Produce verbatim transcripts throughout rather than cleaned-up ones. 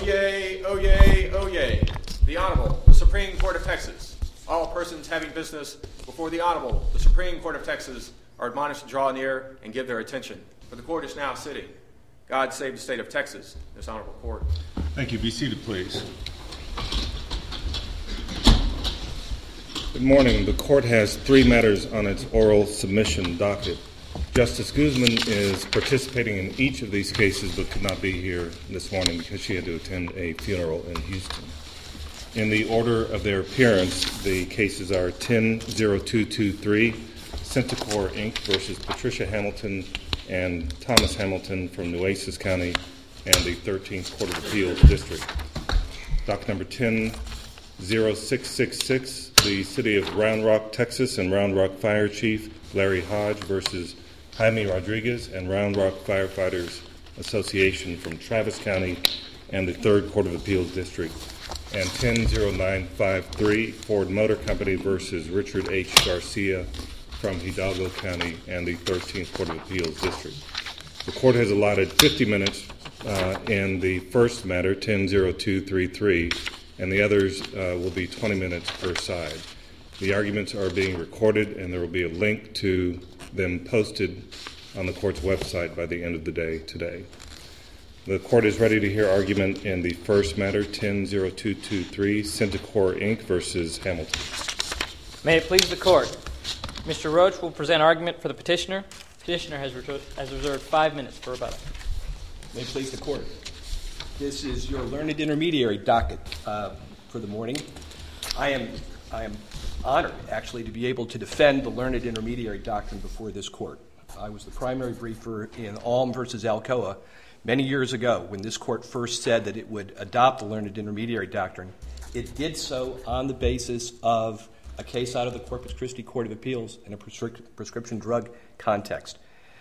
Oyez, oyez, oyez. The Honorable, the Supreme Court of Texas. All persons having business before the Honorable, the Supreme Court of Texas, are admonished to draw near and give their attention, for the court is now sitting. God save the state of Texas, this honorable court. Thank you. Be seated, please. Good morning. The court has three matters on its oral submission docket. Justice Guzman is participating in each of these cases but could not be here this morning because she had to attend a funeral in Houston. In the order of their appearance, the cases are ten oh two two three, Centacor Incorporated versus Patricia Hamilton and Thomas Hamilton from Nueces County and the thirteenth Court of Appeals District. Docket number ten oh six six six, the City of Round Rock, Texas and Round Rock Fire Chief Larry Hodge versus Jaime Rodriguez and Round Rock Firefighters Association from Travis County and the third Court of Appeals District. And ten oh nine five three, Ford Motor Company versus Richard H. Garcia from Hidalgo County and the thirteenth Court of Appeals District. The court has allotted fifty minutes uh, in the first matter, ten oh two three three, and the others uh, will be twenty minutes per side. The arguments are being recorded, and there will be a link to them posted on the court's website by the end of the day today. The court is ready to hear argument in the first matter, ten oh two two three, Centacor Incorporated versus Hamilton. May it please the court. Mister Roach will present argument for the petitioner. Petitioner has, re- has reserved five minutes for rebuttal. May it please the court. This is your learned intermediary docket uh, for the morning. I am I am honored, actually, to be able to defend the learned intermediary doctrine before this court. I was the primary briefer in Alm versus Alcoa many years ago when this court first said that it would adopt the learned intermediary doctrine. It did so on the basis of a case out of the Corpus Christi Court of Appeals in a prescri- prescription drug context.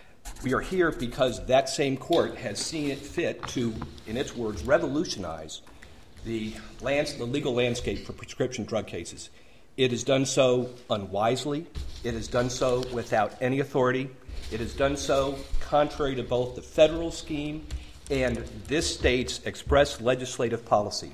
We are here because that same court has seen it fit to, in its words, revolutionize the, lands- the legal landscape for prescription drug cases. It has done so unwisely. It has done so without any authority. It has done so contrary to both the federal scheme and this state's express legislative policy.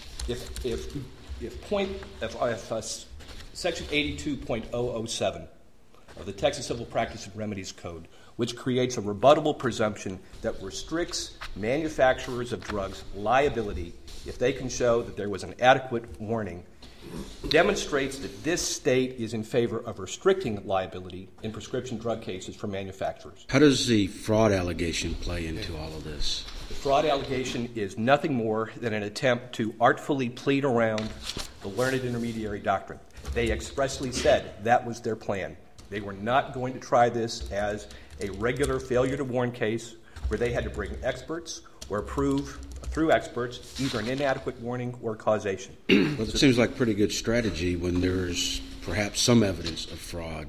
If, if, if, point, if, if uh, Section eighty-two point oh oh seven of the Texas Civil Practice and Remedies Code, which creates a rebuttable presumption that restricts manufacturers of drugs' liability if they can show that there was an adequate warning, demonstrates that this state is in favor of restricting liability in prescription drug cases for manufacturers. How does the fraud allegation play into all of this? The fraud allegation is nothing more than an attempt to artfully plead around the learned intermediary doctrine. They expressly said that was their plan. They were not going to try this as a regular failure to warn case where they had to bring experts or prove through experts either an inadequate warning or causation. Well, it seems like pretty good strategy when there's perhaps some evidence of fraud.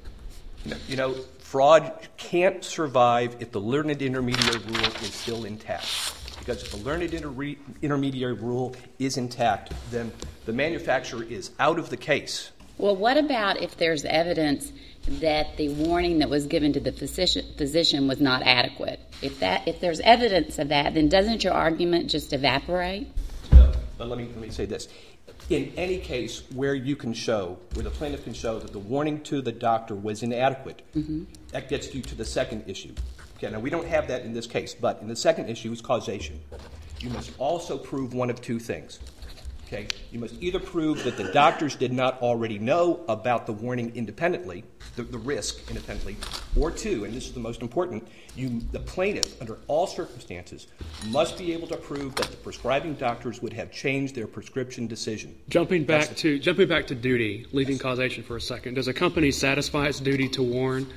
You know, fraud can't survive if the learned intermediary rule is still intact. Because if the learned inter- intermediary rule is intact, then the manufacturer is out of the case. Well, what about if there's evidence that the warning that was given to the physician, physician was not adequate? If that, if there's evidence of that, then doesn't your argument just evaporate? No, but let me let me say this. In any case where you can show, where the plaintiff can show that the warning to the doctor was inadequate, mm-hmm. that gets you to the second issue. Okay, now we don't have that in this case, but in the second issue is causation. You must also prove one of two things. Okay, you must either prove that the doctors did not already know about the warning independently, the, the risk independently, or two, and this is the most important, you, the plaintiff, under all circumstances, must be able to prove that the prescribing doctors would have changed their prescription decision. Jumping back the, to jumping back to duty, leaving yes. causation for a second, does a company satisfy its duty to warn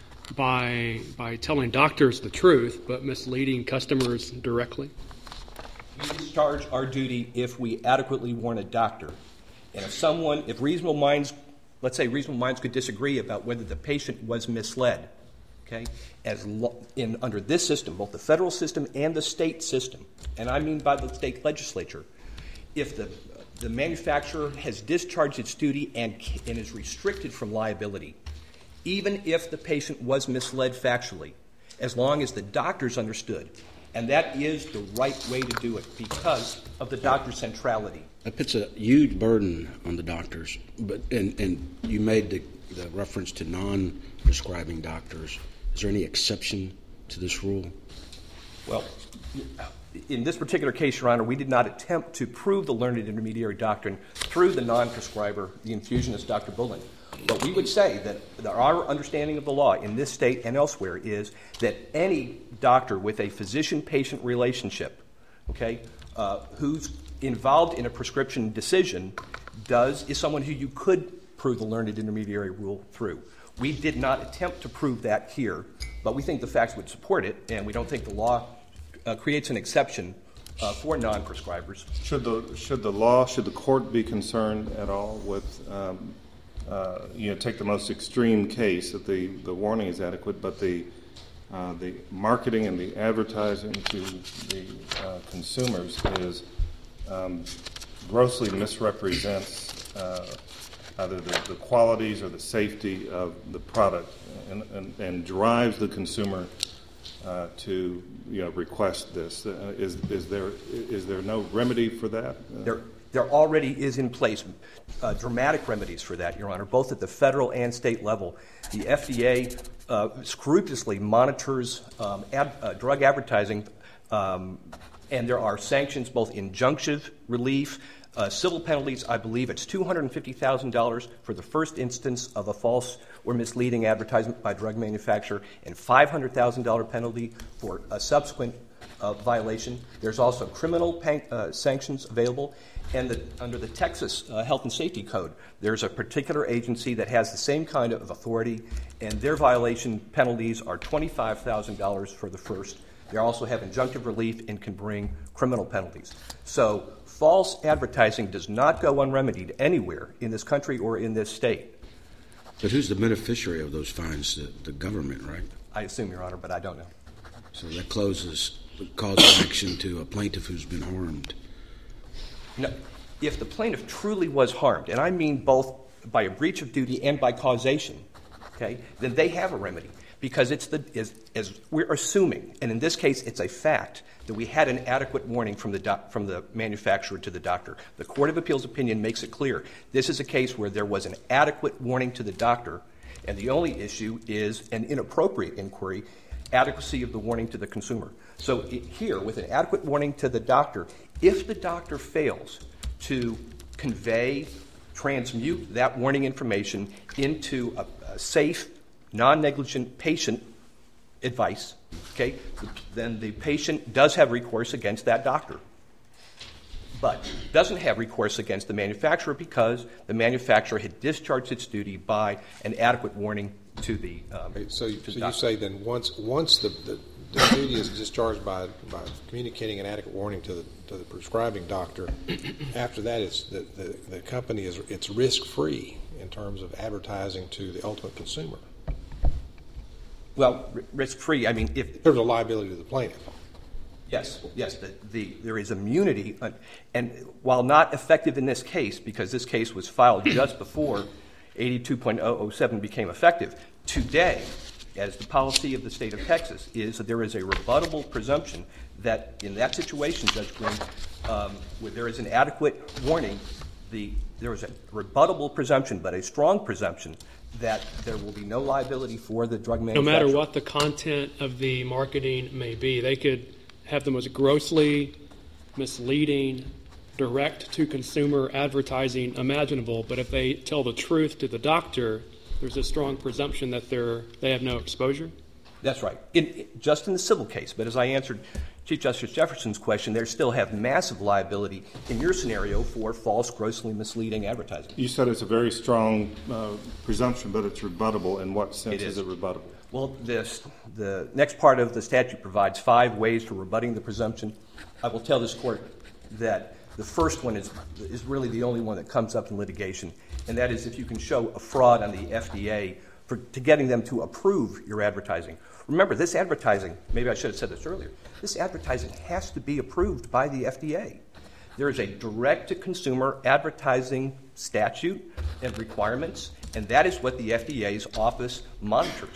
by by telling doctors the truth but misleading customers directly? We discharge our duty if we adequately warn a doctor. And if someone, if reasonable minds, let's say reasonable minds could disagree about whether the patient was misled, okay, as lo- in under this system, both the federal system and the state system, and I mean by the state legislature, if the the manufacturer has discharged its duty and, and is restricted from liability, even if the patient was misled factually, as long as the doctors understood And that is the right way to do it because of the doctor's centrality. That puts a huge burden on the doctors. But and, and you made the, the reference to non-prescribing doctors. Is there any exception to this rule? Well, in this particular case, Your Honor, we did not attempt to prove the learned intermediary doctrine through the non-prescriber, the infusionist, Doctor Bullen. But we would say that our understanding of the law in this state and elsewhere is that any doctor with a physician-patient relationship, okay, uh, who's involved in a prescription decision does is someone who you could prove the learned intermediary rule through. We did not attempt to prove that here, but we think the facts would support it, and we don't think the law uh, creates an exception uh, for non-prescribers. Should the should the law, should the court be concerned at all with, um, uh, you know, take the most extreme case that the, the warning is adequate, but the uh, the marketing and the advertising to the uh, consumers is um, grossly misrepresents uh, either the, the qualities or the safety of the product, and, and, and drives the consumer uh, to, you know, request this. Uh, is is there is there no remedy for that? Uh, there there already is in place uh, dramatic remedies for that, Your Honor, both at the federal and state level. The F D A uh, scrupulously monitors um, ad, uh, drug advertising, um, and there are sanctions, both injunctive relief. Uh, civil penalties, I believe it's two hundred fifty thousand dollars for the first instance of a false or misleading advertisement by a drug manufacturer, and five hundred thousand dollars penalty for a subsequent uh, violation. There's also criminal pan- uh, sanctions available, and the, under the Texas uh, Health and Safety Code, there's a particular agency that has the same kind of authority, and their violation penalties are twenty-five thousand dollars for the first. They also have injunctive relief and can bring criminal penalties. So false advertising does not go unremedied anywhere in this country or in this state. But who's the beneficiary of those fines? The, the government, right? I assume, Your Honor, but I don't know. So that closes the cause of action to a plaintiff who's been harmed. No, if the plaintiff truly was harmed, and I mean both by a breach of duty and by causation, okay, then they have a remedy. Because it's the, as, as we're assuming, and in this case it's a fact, that we had an adequate warning from the, doc, from the manufacturer to the doctor. The Court of Appeals opinion makes it clear. This is a case where there was an adequate warning to the doctor, and the only issue is an inappropriate inquiry, adequacy of the warning to the consumer. So it, here, with an adequate warning to the doctor, if the doctor fails to convey, transmute that warning information into a, a safe, non-negligent patient advice, okay, then the patient does have recourse against that doctor, but doesn't have recourse against the manufacturer because the manufacturer had discharged its duty by an adequate warning to the um, okay, so, to the so doctor. You say then once once the, the, the duty is discharged by by communicating an adequate warning to the to the prescribing doctor, after that it's the, the, the company is it's risk free in terms of advertising to the ultimate consumer. Well, r- risk-free, I mean, if... There's a liability to the plaintiff. Yes, yes, the, the, there is immunity. Uh, and while not effective in this case, because this case was filed just before eighty-two point oh oh seven became effective, today, as the policy of the state of Texas, is that there is a rebuttable presumption that in that situation, Judge Green, um, where there is an adequate warning, the, there is a rebuttable presumption, but a strong presumption, that there will be no liability for the drug manufacturer. No matter what the content of the marketing may be, they could have the most grossly misleading, direct-to-consumer advertising imaginable, but if they tell the truth to the doctor, there's a strong presumption that they're, they have no exposure? That's right. In, in, just in the civil case, but as I answered Chief Justice Jefferson's question, they still have massive liability in your scenario for false, grossly misleading advertising. You said it's a very strong uh, presumption, but it's rebuttable. In what sense it is. is it rebuttable? Well, this, the next part of the statute provides five ways for rebutting the presumption. I will tell this Court that the first one is, is really the only one that comes up in litigation, and that is if you can show a fraud on the F D A for, to getting them to approve your advertising. Remember, this advertising, maybe I should have said this earlier, this advertising has to be approved by the F D A. There is a direct-to-consumer advertising statute and requirements, and that is what the F D A's office monitors.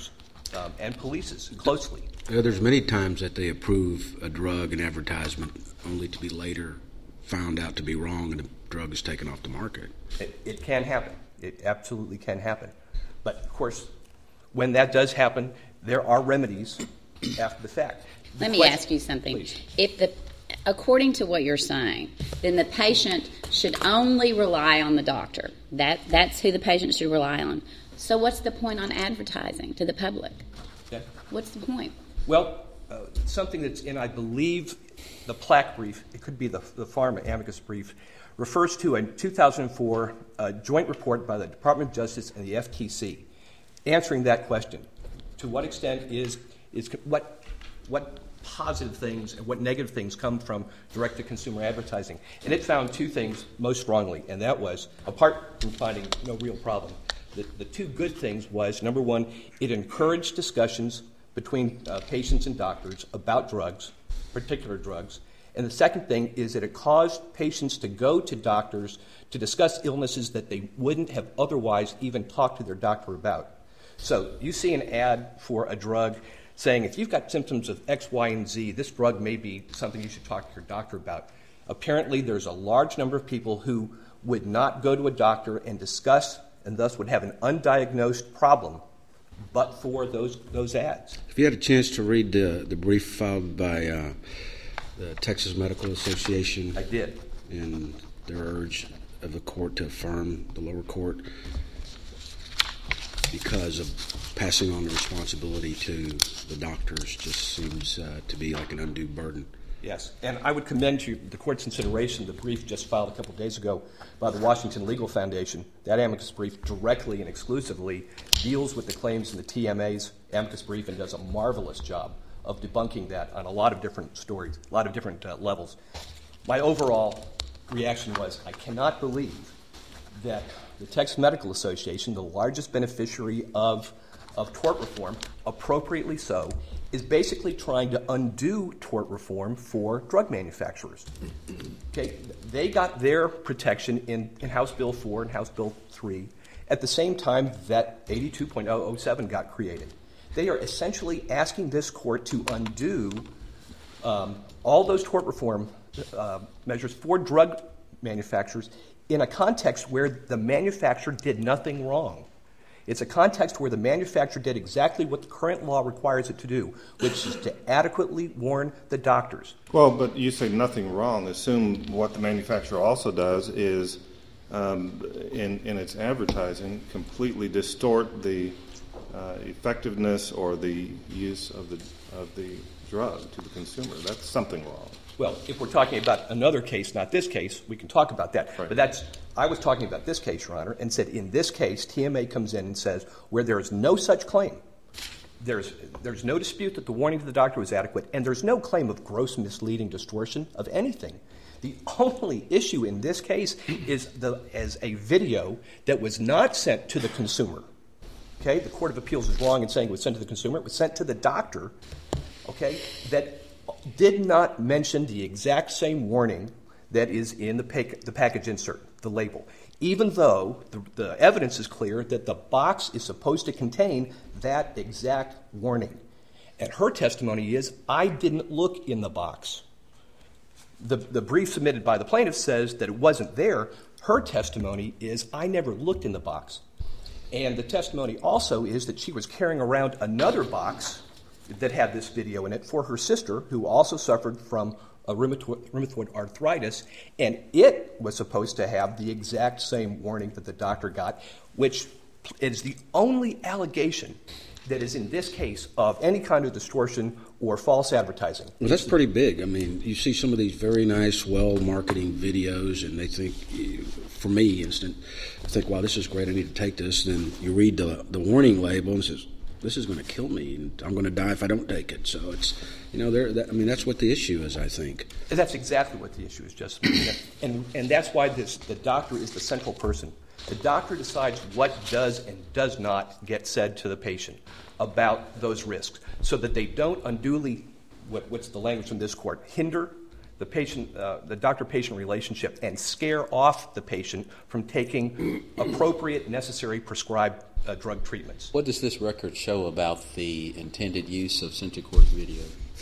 um, and polices closely. Uh, there's many times that they approve a drug and advertisement only to be later found out to be wrong and the drug is taken off the market. It, it can happen. It absolutely can happen. But, of course, when that does happen, there are remedies after the fact. The Let me question, ask you something. please. If the, according to what you're saying, then the patient should only rely on the doctor. That that's who the patient should rely on. So what's the point on advertising to the public? Yeah. What's the point? Well, uh, something that's in, I believe, the plaque brief, it could be the, the pharma amicus brief, refers to a two thousand four uh, joint report by the Department of Justice and the F T C answering that question. To what extent is, is what, what positive things and what negative things come from direct-to-consumer advertising? And it found two things most strongly, and that was, apart from finding no real problem, the, the two good things was, number one, it encouraged discussions between uh, patients and doctors about drugs, particular drugs. And the second thing is that it caused patients to go to doctors to discuss illnesses that they wouldn't have otherwise even talked to their doctor about. So you see an ad for a drug saying, if you've got symptoms of X, Y, and Z, this drug may be something you should talk to your doctor about. Apparently, there's a large number of people who would not go to a doctor and discuss and thus would have an undiagnosed problem but for those those ads. If you had a chance to read the, the brief filed by uh, the Texas Medical Association, I did. And their urge of the court to affirm the lower court because of passing on the responsibility to the doctors just seems uh, to be like an undue burden. Yes, and I would commend to the court's consideration the brief just filed a couple of days ago by the Washington Legal Foundation. That amicus brief directly and exclusively deals with the claims in the T M A's amicus brief and does a marvelous job of debunking that on a lot of different stories, a lot of different uh, levels. My overall reaction was, I cannot believe that the Texas Medical Association, the largest beneficiary of, of tort reform, appropriately so, is basically trying to undo tort reform for drug manufacturers. Okay, they got their protection in, in House Bill four and House Bill three at the same time that eighty-two point oh oh seven got created. They are essentially asking this court to undo um, all those tort reform uh, measures for drug manufacturers in a context where the manufacturer did nothing wrong. It's a context where the manufacturer did exactly what the current law requires it to do, which is to adequately warn the doctors. Well, but you say nothing wrong. Assume what the manufacturer also does is, um, in, in its advertising, completely distort the uh, effectiveness or the use of the of the drug to the consumer. That's something wrong. Well, if we're talking about another case, not this case, we can talk about that. Right. But that's I was talking about this case, Your Honor, and said in this case, T M A comes in and says where there is no such claim, there's there's no dispute that the warning to the doctor was adequate, and there's no claim of gross misleading distortion of anything. The only issue in this case is the as a video that was not sent to the consumer. Okay, the Court of Appeals is wrong in saying it was sent to the consumer. It was sent to the doctor. Okay, that did not mention the exact same warning that is in the, pack- the package insert, the label, even though the, the evidence is clear that the box is supposed to contain that exact warning. And her testimony is, I didn't look in the box. The, the brief submitted by the plaintiff says that it wasn't there. Her testimony is, I never looked in the box. And the testimony also is that she was carrying around another box that had this video in it for her sister, who also suffered from a rheumatoid, rheumatoid arthritis, and it was supposed to have the exact same warning that the doctor got, which is the only allegation that is in this case of any kind of distortion or false advertising. Well, that's pretty big. I mean, you see some of these very nice, well-marketing videos, and they think, for me, instant, I think, wow, this is great, I need to take this. Then you read the, the warning label and it says, this is going to kill me, and I'm going to die if I don't take it. So it's, you know, there. That, I mean, that's what the issue is, I think. And that's exactly what the issue is, just, and and that's why this the doctor is the central person. The doctor decides what does and does not get said to the patient about those risks, so that they don't unduly, what, what's the language from this court, hinder the patient, uh, the doctor-patient relationship and scare off the patient from taking appropriate, necessary, prescribed uh, drug treatments. What does this record show about the intended use of Centocort video?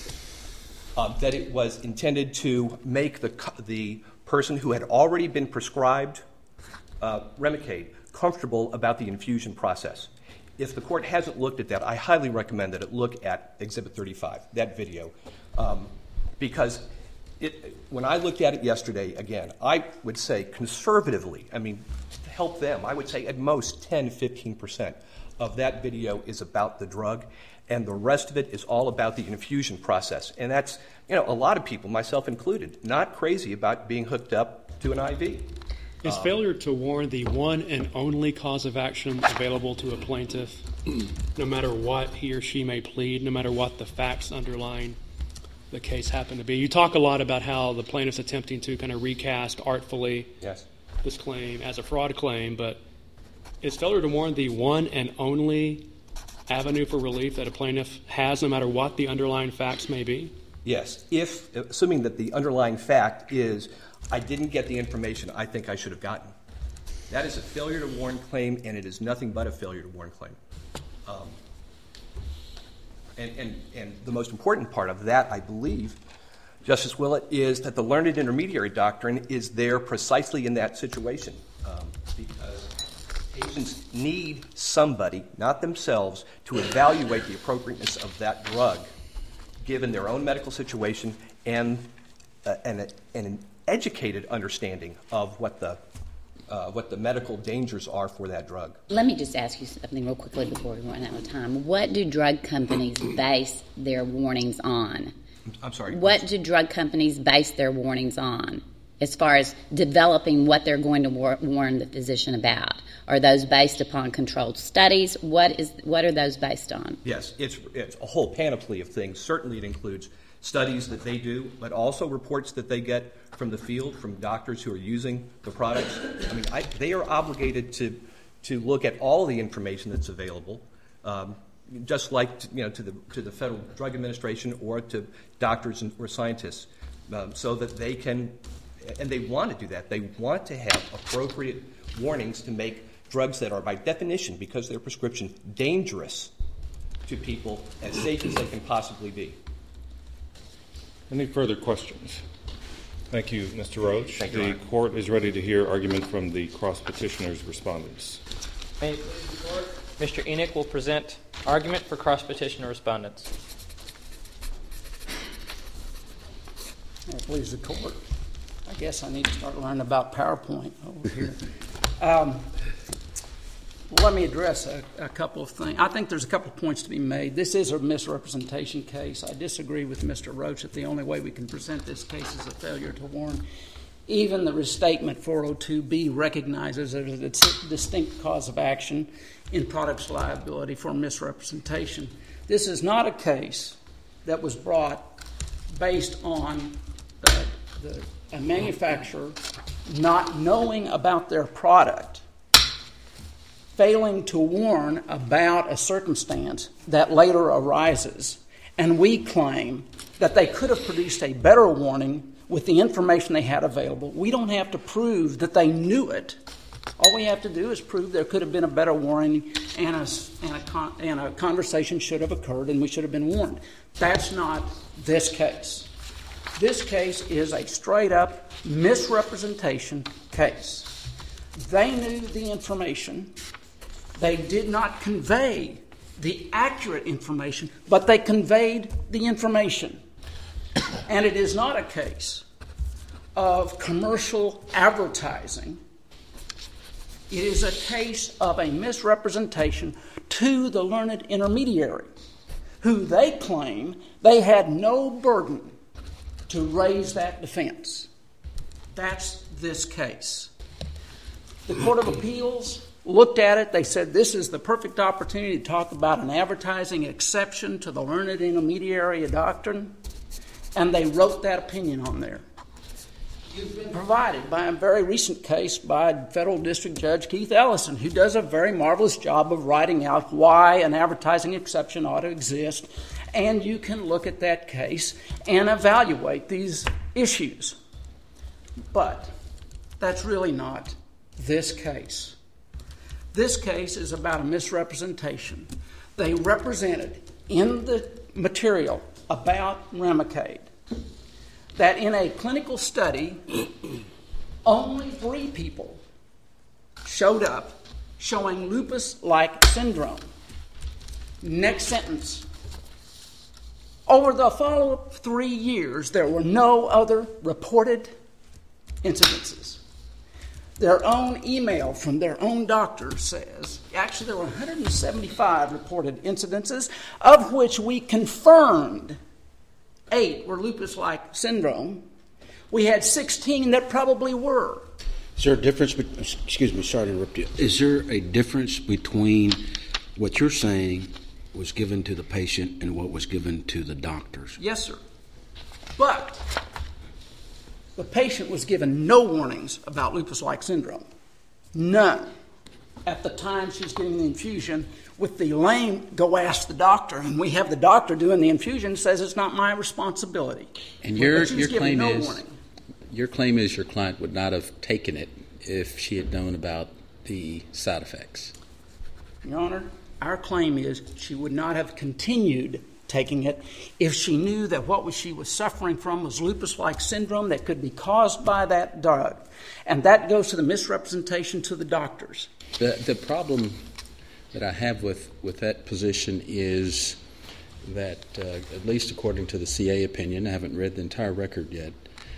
Uh, that it was intended to make the the person who had already been prescribed uh, Remicade comfortable about the infusion process. If the court hasn't looked at that, I highly recommend that it look at Exhibit thirty-five, that video, um, because it, when I looked at it yesterday, again, I would say conservatively, I mean, to help them, I would say at most ten, fifteen percent of that video is about the drug, and the rest of it is all about the infusion process. And that's, you know, a lot of people, myself included, not crazy about being hooked up to an I V. Is failure to warn the one and only cause of action available to a plaintiff, no matter what he or she may plead, no matter what the facts underlying the case happen to be? You talk a lot about how the plaintiff's attempting to kind of recast artfully yes. this claim as a fraud claim, but is failure to warn the one and only avenue for relief that a plaintiff has, no matter what the underlying facts may be? Yes, if assuming that the underlying fact is I didn't get the information I think I should have gotten. That is a failure to warn claim, and it is nothing but a failure to warn claim. Um, and, and, and the most important part of that, I believe, Justice Willett, is that the learned intermediary doctrine is there precisely in that situation. Um, because patients need somebody, not themselves, to evaluate the appropriateness of that drug, given their own medical situation and, uh, and, a, and an educated understanding of what the uh, what the medical dangers are for that drug. Let me just ask you something real quickly before we run out of time. What do drug companies base their warnings on? I'm sorry. What do drug companies base their warnings on as far as developing what they're going to war- warn the physician about? Are those based upon controlled studies? What is what are those based on? Yes, it's it's a whole panoply of things. Certainly it includes studies that they do, but also reports that they get from the field, from doctors who are using the products. I mean, I, they are obligated to to look at all the information that's available, um, just like you know to the to the Federal Drug Administration or to doctors and, or scientists, um, so that they can, and they want to do that. They want to have appropriate warnings to make drugs that are, by definition, because they're prescription, dangerous to people, as safe as they can possibly be. Any further questions? Thank you, Mister Roach. Thank you, the Your Honor. court is ready to hear argument from the cross-petitioner's respondents. May it please the court, Mister Enoch will present argument for cross-petitioner respondents. May it please the court. I guess I need to start learning about PowerPoint over here. um, Let me address a, a couple of things. I think there's a couple of points to be made. This is a misrepresentation case. I disagree with Mister Roach that the only way we can present this case is a failure to warn. Even the restatement four oh two B recognizes it as a distinct cause of action in products liability for misrepresentation. This is not a case that was brought based on uh, the, a manufacturer not knowing about their product, failing to warn about a circumstance that later arises, and we claim that they could have produced a better warning with the information they had available. We don't have to prove that they knew it. All we have to do is prove there could have been a better warning and a, and a, con, and a conversation should have occurred and we should have been warned. That's not this case. This case is a straight-up misrepresentation case. They knew the information. They did not convey the accurate information, but they conveyed the information. And it is not a case of commercial advertising. It is a case of a misrepresentation to the learned intermediary, who they claim they had no burden to raise that defense. That's this case. The Court of Appeals looked at it. They said this is the perfect opportunity to talk about an advertising exception to the learned intermediary doctrine, and they wrote that opinion on there. You've been provided by a very recent case by Federal District Judge Keith Ellison, who does a very marvelous job of writing out why an advertising exception ought to exist and you can look at that case and evaluate these issues. But that's really not this case. This case is about a misrepresentation. They represented in the material about Remicade that in a clinical study, only three people showed up showing lupus-like syndrome. Next sentence. Over the follow-up three years, there were no other reported incidences. Their own email from their own doctor says, actually there were one hundred seventy-five reported incidences, of which we confirmed eight were lupus-like syndrome. We had sixteen that probably were. Is there a difference, be- excuse me, sorry to interrupt you. Is there a difference between what you're saying was given to the patient and what was given to the doctors? Yes, sir. But the patient was given no warnings about lupus-like syndrome. None. At the time she's getting the infusion, with the lame, go ask the doctor, and we have the doctor doing the infusion, says it's not my responsibility. And your, But she was your given claim no is warning. your claim is your client would not have taken it if she had known about the side effects. Your Honor, our claim is she would not have continued taking it if she knew that what she was suffering from was lupus-like syndrome that could be caused by that drug. And that goes to the misrepresentation to the doctors. The, the problem that I have with, with that position is that, uh, at least according to the C A opinion, I haven't read the entire record yet,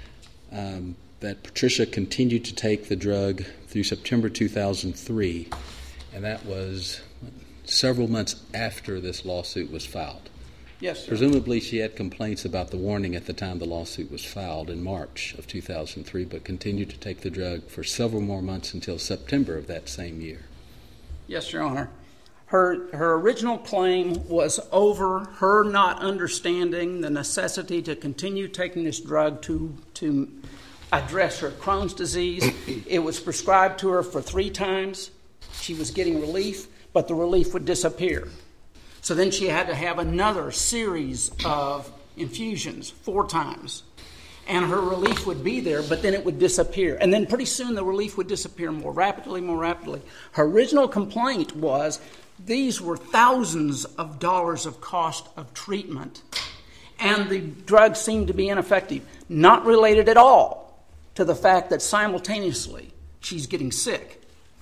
um, that Patricia continued to take the drug through September two thousand three, and that was several months after this lawsuit was filed. Yes, sir. Presumably she had complaints about the warning at the time the lawsuit was filed in March of two thousand three, but continued to take the drug for several more months until September of that same year. Yes, Your Honor. Her, her original claim was over her not understanding the necessity to continue taking this drug to, to address her Crohn's disease. It was prescribed to her for three times. She was getting relief, but the relief would disappear. So then she had to have another series of infusions, four times. And her relief would be there, but then it would disappear. And then pretty soon the relief would disappear more rapidly, more rapidly. Her original complaint was these were thousands of dollars of cost of treatment, and the drug seemed to be ineffective, not related at all to the fact that simultaneously she's getting sick.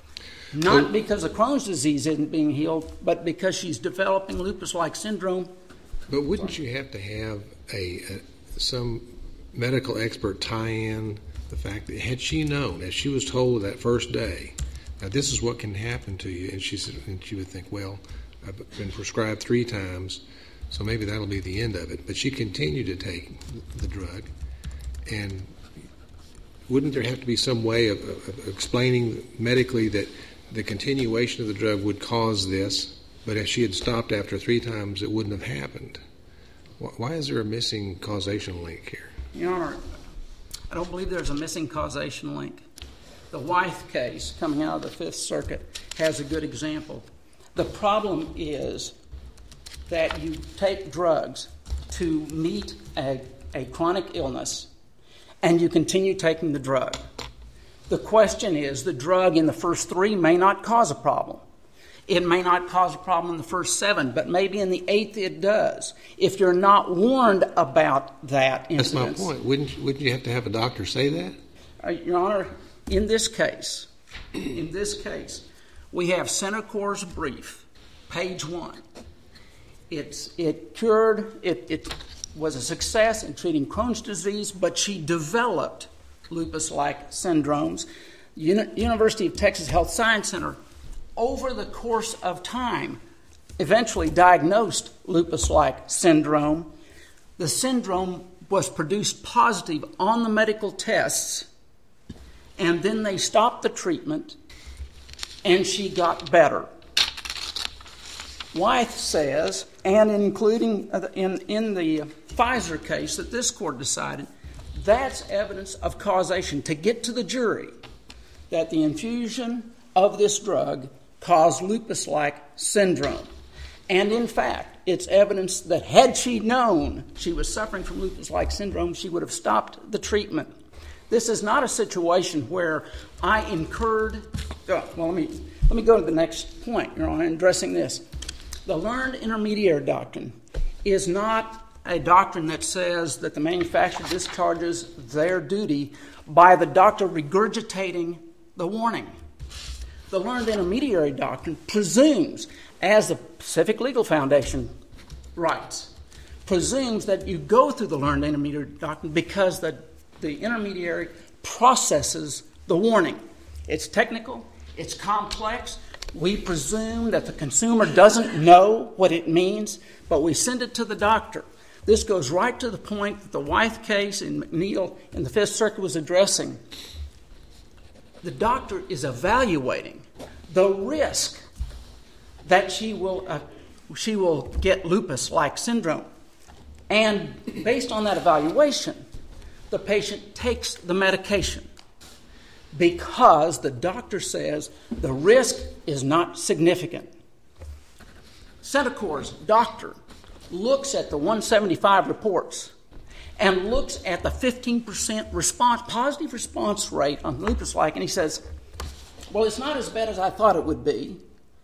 Not because the Crohn's disease isn't being healed, but because she's developing lupus-like syndrome. But wouldn't you have to have a, a some medical expert tie in the fact that had she known, as she was told that first day, now this is what can happen to you, and she said, and she would think, well, I've been prescribed three times, so maybe that'll be the end of it. But she continued to take the drug, and wouldn't there have to be some way of, of explaining medically that the continuation of the drug would cause this, but if she had stopped after three times, it wouldn't have happened? Why is there a missing causation link here? Your Honor, I don't believe there's a missing causation link. The Wythe case coming out of the Fifth Circuit has a good example. The problem is that you take drugs to meet a, a chronic illness, and you continue taking the drug. The question is, the drug in the first three may not cause a problem. It may not cause a problem in the first seven, but maybe in the eighth it does. If you're not warned about that incident. That's my point. Wouldn't, wouldn't you have to have a doctor say that? Uh, Your Honor, in this case, in this case, we have Senacor's brief, page one. It's, it cured, it, it was a success in treating Crohn's disease, but she developed lupus-like syndromes. Uni- University of Texas Health Science Center, over the course of time, eventually diagnosed lupus-like syndrome. The syndrome was produced positive on the medical tests, and then they stopped the treatment, and she got better. Wythe says, and including in, in the Pfizer case that this court decided, that's evidence of causation to get to the jury that the infusion of this drug caused lupus-like syndrome. And in fact, it's evidence that had she known she was suffering from lupus-like syndrome, she would have stopped the treatment. This is not a situation where I incurred. Oh, well, let me let me go to the next point, Your Honor, in addressing this. The learned intermediary doctrine is not a doctrine that says that the manufacturer discharges their duty by the doctor regurgitating the warning. The learned intermediary doctrine presumes, as the Pacific Legal Foundation writes, presumes that you go through the learned intermediary doctrine because the, the intermediary processes the warning. It's technical, it's complex. We presume that the consumer doesn't know what it means, but we send it to the doctor. This goes right to the point that the Wythe case in McNeil in the Fifth Circuit was addressing. The doctor is evaluating the risk that she will uh, she will get lupus-like syndrome. And based on that evaluation, the patient takes the medication because the doctor says the risk is not significant. Centocor's doctor looks at the one seventy-five reports and looks at the fifteen percent response, positive response rate on lupus-like, and he says, well, it's not as bad as I thought it would be,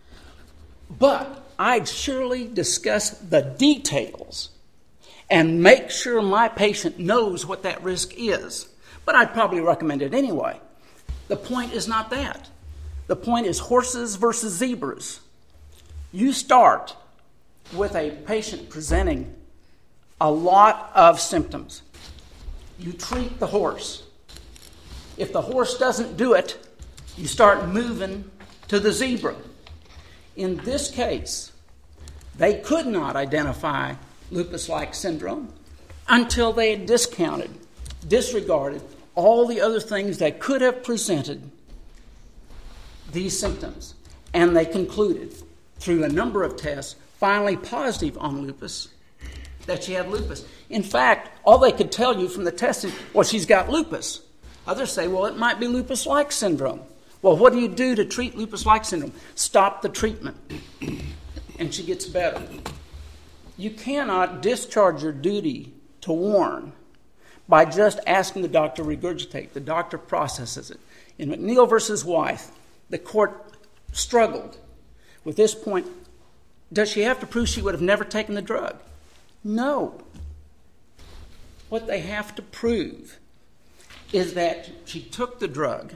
but I'd surely discuss the details and make sure my patient knows what that risk is. But I'd probably recommend it anyway. The point is not that. The point is horses versus zebras. You start with a patient presenting a lot of symptoms. You treat the horse. If the horse doesn't do it, you start moving to the zebra. In this case, they could not identify lupus-like syndrome until they had discounted, disregarded all the other things that could have presented these symptoms. And they concluded, through a number of tests, finally positive on lupus, that she had lupus. In fact, all they could tell you from the testing, well, she's got lupus. Others say, well, it might be lupus-like syndrome. Well, what do you do to treat lupus-like syndrome? Stop the treatment, and she gets better. You cannot discharge your duty to warn by just asking the doctor to regurgitate. The doctor processes it. In McNeil versus Wythe, the court struggled with this point. Does she have to prove she would have never taken the drug? No. What they have to prove is that she took the drug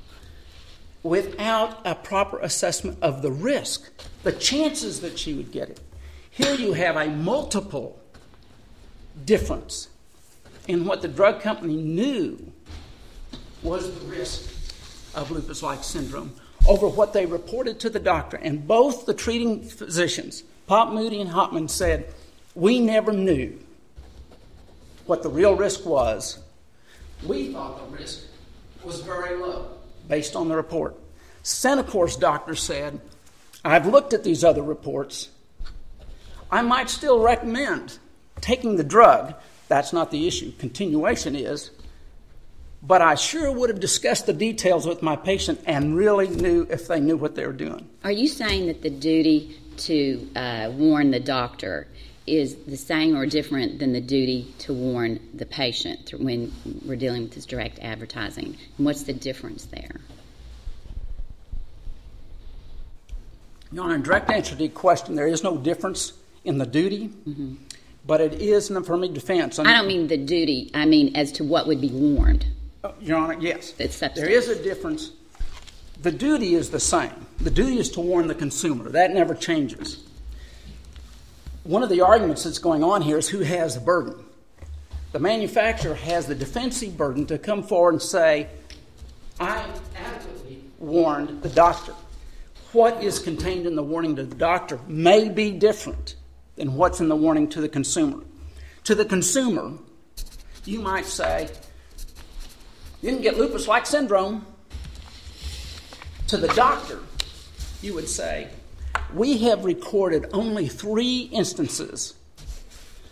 without a proper assessment of the risk, the chances that she would get it. Here you have a multiple difference in what the drug company knew was the risk of lupus-like syndrome over what they reported to the doctor. And both the treating physicians, Pop, Moody, and Hopman, said, we never knew what the real risk was. We thought the risk was very low based on the report. Centocor's doctor said, I've looked at these other reports. I might still recommend taking the drug. That's not the issue. Continuation is. But I sure would have discussed the details with my patient and really knew if they knew what they were doing. Are you saying that the duty to uh, warn the doctor is the same or different than the duty to warn the patient when we're dealing with this direct advertising? And what's the difference there? Your Honor, in direct answer to your question, there is no difference in the duty, mm-hmm. but it is an affirmative defense. I, mean, I don't mean the duty. I mean as to what would be warned. Uh, Your Honor, yes. It's there is a difference. The duty is the same. The duty is to warn the consumer. That never changes. One of the arguments that's going on here is who has the burden. The manufacturer has the defensive burden to come forward and say, I adequately warned the doctor. What is contained in the warning to the doctor may be different than what's in the warning to the consumer. To the consumer, you might say, you didn't get lupus-like syndrome. To the doctor, you would say, we have recorded only three instances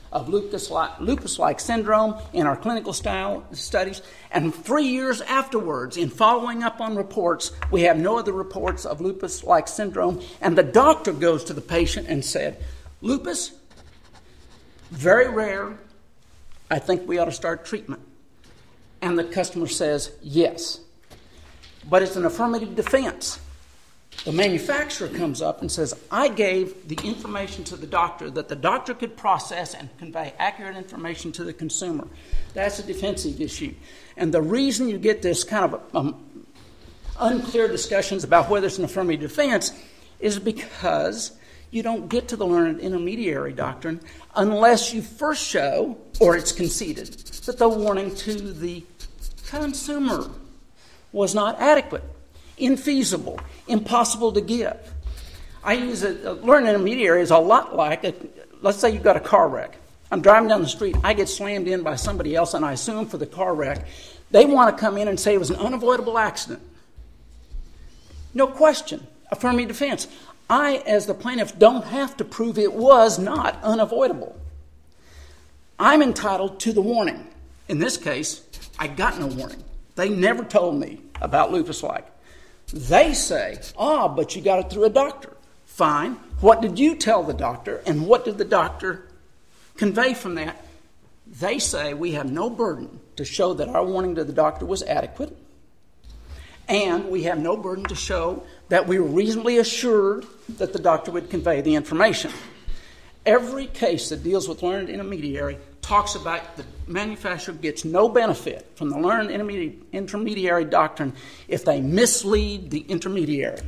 of lupus-like, lupus-like syndrome in our clinical style studies, and three years afterwards, in following up on reports, we have no other reports of lupus-like syndrome, and the doctor goes to the patient and said, lupus, very rare, I think we ought to start treatment. And the customer says, yes. But it's an affirmative defense. The manufacturer comes up and says, I gave the information to the doctor that the doctor could process and convey accurate information to the consumer. That's a defensive issue. And the reason you get this kind of um, unclear discussions about whether it's an affirmative defense is because you don't get to the learned intermediary doctrine unless you first show, or it's conceded, that the warning to the consumer was not adequate, infeasible, impossible to give. I use a, a learned intermediary is a lot like, a, let's say you've got a car wreck. I'm driving down the street, I get slammed in by somebody else, and I assume for the car wreck, they want to come in and say it was an unavoidable accident. No question, affirmative defense. I, as the plaintiff, don't have to prove it was not unavoidable. I'm entitled to the warning. In this case, I got no warning. They never told me about lupus-like. They say, ah, but you got it through a doctor. Fine. What did you tell the doctor, and what did the doctor convey from that? They say we have no burden to show that our warning to the doctor was adequate, and we have no burden to show that we were reasonably assured that the doctor would convey the information. Every case that deals with learned intermediary talks about the manufacturer gets no benefit from the learned intermediary, intermediary doctrine if they mislead the intermediary.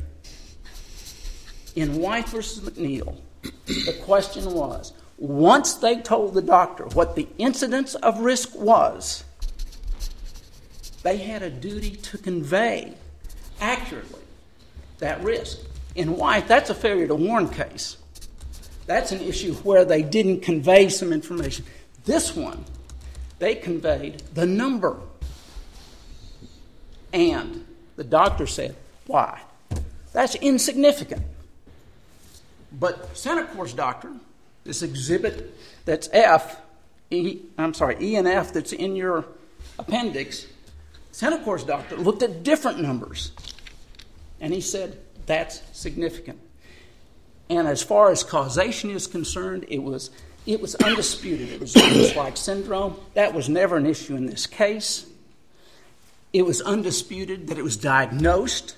In White versus McNeil, the question was, once they told the doctor what the incidence of risk was, they had a duty to convey accurately that risk. In White, that's a failure to warn case. That's an issue where they didn't convey some information. This one, they conveyed the number. And the doctor said, why? That's insignificant. But Centocor's doctrine, this exhibit that's F, E, I'm sorry, E and F that's in your appendix, Centocor's doctor looked at different numbers. And he said, that's significant. And as far as causation is concerned, it was it was undisputed. It was lupus-like syndrome. That was never an issue in this case. It was undisputed that it was diagnosed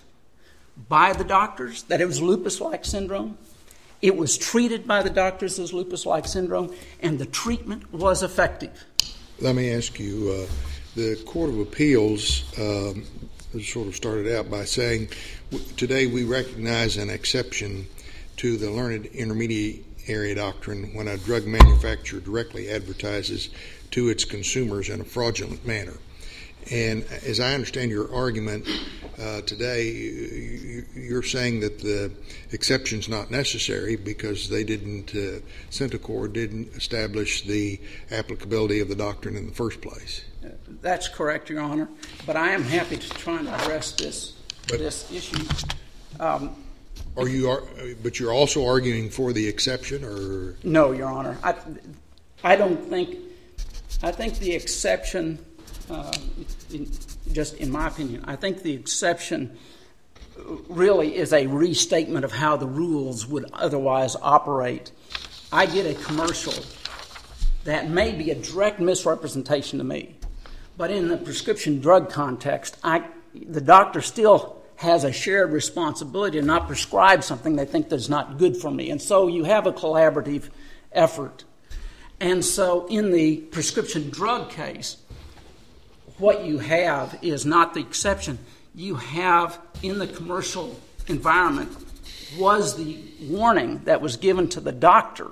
by the doctors, that it was lupus-like syndrome. It was treated by the doctors as lupus-like syndrome, and the treatment was effective. Let me ask you, uh, the Court of Appeals um, sort of started out by saying, today we recognize an exception to the learned intermediary doctrine when a drug manufacturer directly advertises to its consumers in a fraudulent manner. And as I understand your argument uh, today, you're saying that the exception's not necessary because they didn't, uh, Centocor didn't establish the applicability of the doctrine in the first place. That's correct, Your Honor. But I am happy to try and address this but, this issue. Um, are you? Are, but you're also arguing for the exception, or no, Your Honor? I, I don't think. I think the exception. Uh, in, just in my opinion, I think the exception really is a restatement of how the rules would otherwise operate. I get a commercial that may be a direct misrepresentation to me, but in the prescription drug context, I, the doctor still has a shared responsibility to not prescribe something they think that's not good for me. And so you have a collaborative effort. And so in the prescription drug case, what you have is not the exception. You have, in the commercial environment, was the warning that was given to the doctor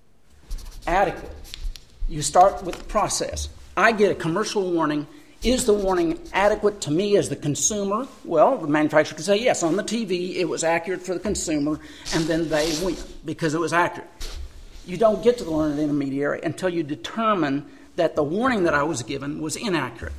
adequate? You start with the process. I get a commercial warning. Is the warning adequate to me as the consumer? Well, the manufacturer can say, yes, on the T V it was accurate for the consumer, and then they win because it was accurate. You don't get to the learned intermediary until you determine that the warning that I was given was inaccurate.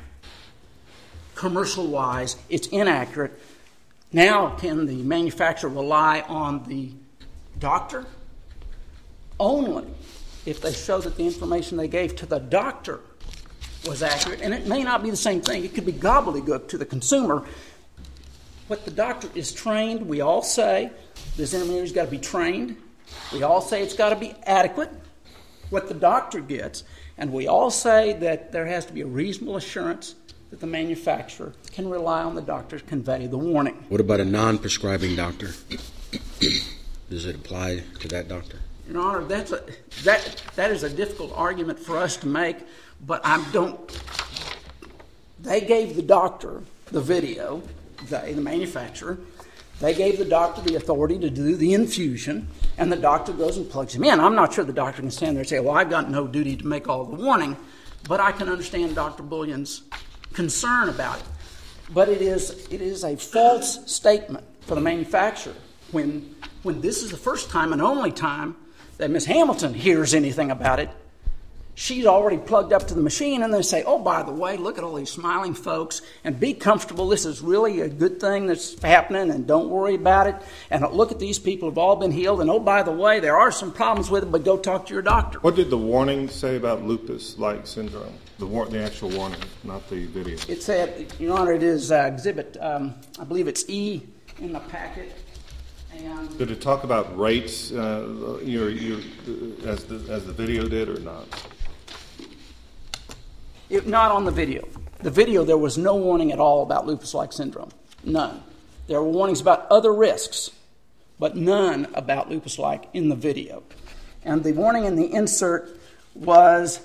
Commercial-wise, it's inaccurate. Now, can the manufacturer rely on the doctor? Only if they show that the information they gave to the doctor was accurate, and it may not be the same thing. It could be gobbledygook to the consumer. What the doctor is trained, we all say this intermediary's got to be trained. We all say it's got to be adequate, what the doctor gets, and we all say that there has to be a reasonable assurance that the manufacturer can rely on the doctor to convey the warning. What about a non-prescribing doctor? Does it apply to that doctor? Your Honor, that's a, that, that is a difficult argument for us to make, but I don't. They gave the doctor the video, they, the manufacturer. They gave the doctor the authority to do the infusion, and the doctor goes and plugs him in. I'm not sure the doctor can stand there and say, well, I've got no duty to make all the warning, but I can understand Doctor Bullion's concern about it. But it is, it is a false statement for the manufacturer when, when this is the first time and only time that Miz Hamilton hears anything about it. She's already plugged up to the machine, and they say, oh, by the way, look at all these smiling folks, and be comfortable. This is really a good thing that's happening, and don't worry about it. And look at these people have all been healed, and oh, by the way, there are some problems with it, but go talk to your doctor. What did the warning say about lupus-like syndrome? The, war- the actual warning, not the video. It said, Your Honor, it is uh, exhibit, um, I believe it's E in the packet. And did it talk about rates uh, your, your, as, the, as the video did or not? It, not on the video. The video, there was no warning at all about lupus-like syndrome. None. There were warnings about other risks, but none about lupus-like in the video. And the warning in the insert was,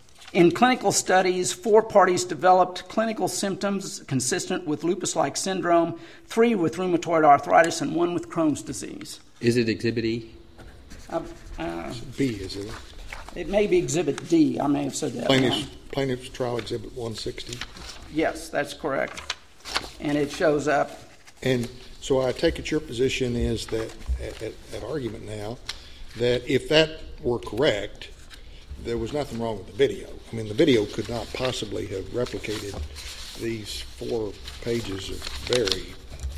in clinical studies, four parties developed clinical symptoms consistent with lupus-like syndrome, three with rheumatoid arthritis, and one with Crohn's disease. Is it Exhibit E? Uh, uh, B, is it? It may be Exhibit D. I may have said that Plaintiff's, wrong. Plaintiff's Trial Exhibit one sixty. Yes, that's correct. And it shows up. And so I take it your position is that, at, at, at argument now, that if that were correct, there was nothing wrong with the video. I mean, the video could not possibly have replicated these four pages of very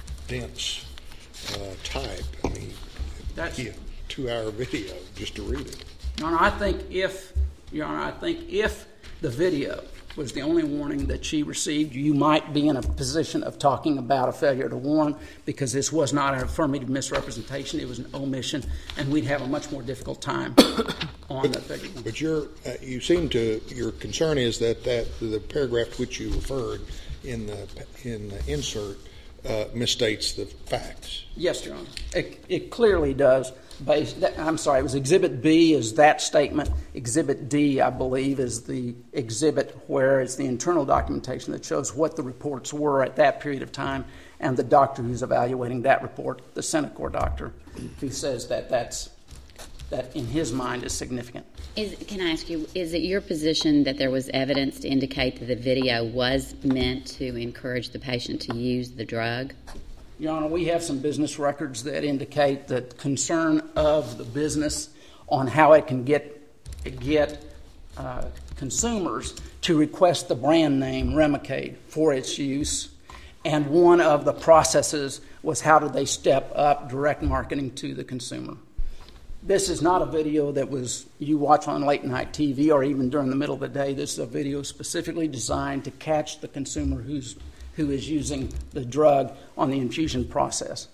dense uh, type. I mean, That's, yeah, two-hour video just to read it. Your Honor, I think if, Your Honor, I think if the video was the only warning that she received, you might be in a position of talking about a failure to warn, because this was not an affirmative misrepresentation, it was an omission, and we'd have a much more difficult time on but, that failure. But your, uh, you seem to, your concern is that, that the paragraph to which you referred in the, in the insert uh, misstates the facts. Yes, Your Honor. It, it clearly does. Based, I'm sorry, it was Exhibit B is that statement. Exhibit D, I believe, is the exhibit where it's the internal documentation that shows what the reports were at that period of time, and the doctor who's evaluating that report, the Senecor doctor, who says that that's, that in his mind is significant. Is, can I ask you, is it your position that there was evidence to indicate that the video was meant to encourage the patient to use the drug? Your Honor, we have some business records that indicate that concern of the business on how it can get get uh, consumers to request the brand name Remicade for its use. And one of the processes was how did they step up direct marketing to the consumer. This is not a video that was you watch on late night T V or even during the middle of the day. This is a video specifically designed to catch the consumer who's who is using the drug on the infusion process.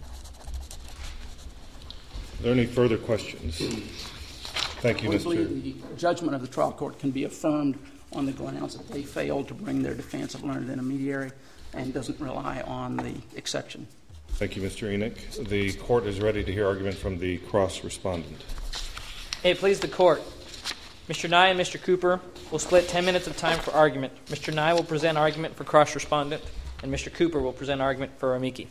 Are there any further questions? Thank you, We Mister believe the judgment of the trial court can be affirmed on the grounds that they failed to bring their defense of learned intermediary and doesn't rely on the exception. Thank you, Mister Enoch. The court is ready to hear argument from the cross-respondent. May it please the court. Mister Nye and Mister Cooper will split ten minutes of time for argument. Mister Nye will present argument for cross-respondent, and Mister Cooper will present argument for amici.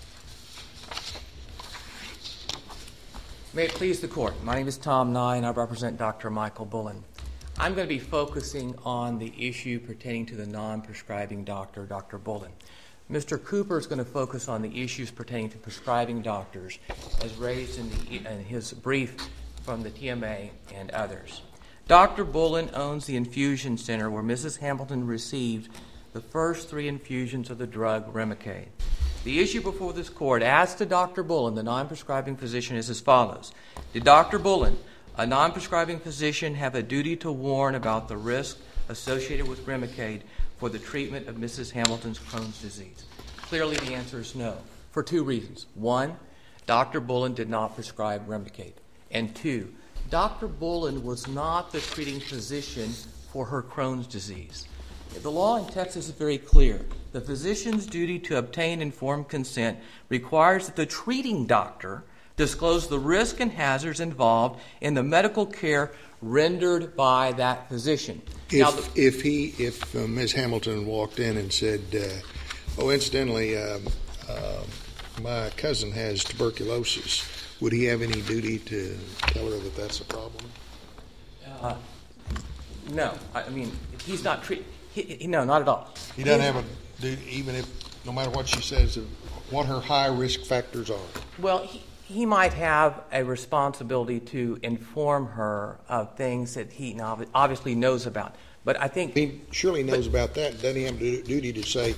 May it please the court. My name is Tom Nye, and I represent Doctor Michael Bullen. I'm going to be focusing on the issue pertaining to the non-prescribing doctor, Doctor Bullen. Mister Cooper is going to focus on the issues pertaining to prescribing doctors, as raised in, the, in his brief from the T M A and others. Doctor Bullen owns the infusion center where Missus Hamilton received the first three infusions of the drug Remicade. The issue before this court asked to Doctor Bullen, the non-prescribing physician, is as follows. Did Doctor Bullen A non-prescribing physician have a duty to warn about the risk associated with Remicade for the treatment of Missus Hamilton's Crohn's disease? Clearly the answer is no, for two reasons. One, Doctor Bullen did not prescribe Remicade. And two, Doctor Bullen was not the treating physician for her Crohn's disease. The law in Texas is very clear. The physician's duty to obtain informed consent requires that the treating doctor disclose the risk and hazards involved in the medical care rendered by that physician. If, now, the, if he, if uh, Miz Hamilton walked in and said, uh, "Oh, incidentally, uh, uh, my cousin has tuberculosis," would he have any duty to tell her that that's a problem? Uh, no, I mean he's not treating. He, he, no, not at all. He doesn't have a duty, even if, no matter what she says, of what her high risk factors are. Well, he, he might have a responsibility to inform her of things that he obviously knows about. But I think he surely knows but, about that. Doesn't he have a duty to say,